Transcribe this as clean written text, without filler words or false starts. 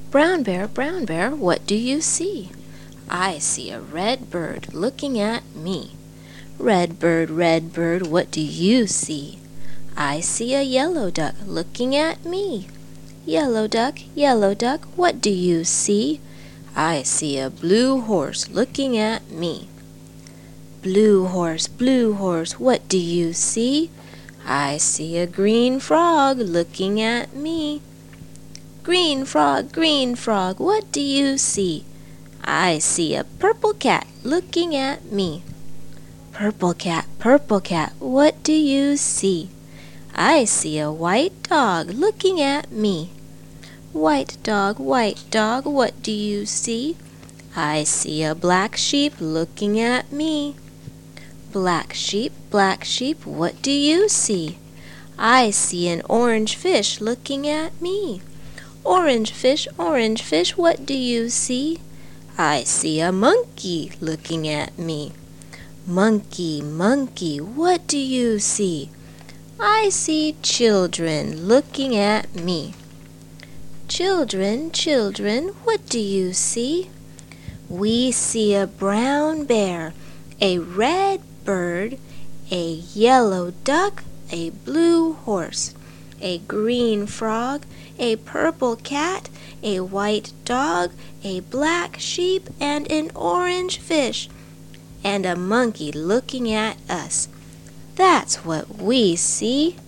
Brown Bear, what do you see? I see a red bird looking at me. Red bird, what do you see? I see a yellow duck looking at me. Yellow duck, what do you see? I see a blue horse looking at me. Blue horse, what do you see? I see a green frog looking at me. Green frog, what do you see? I see a purple cat looking at me. Purple cat, what do you see? I see a white dog looking at me. White dog, what do you see? I see a black sheep looking at me. Black sheep, what do you see? I see an orange fish looking at me. Orange fish, what do you see? I see a monkey looking at me. Monkey, what do you see? I see children looking at me. Children, what do you see? We see a brown bear, a red bird, a yellow duck, a blue horse, a green frog, a purple cat, a white dog, a black sheep, and an orange fish, and a monkey looking at us. That's what we see.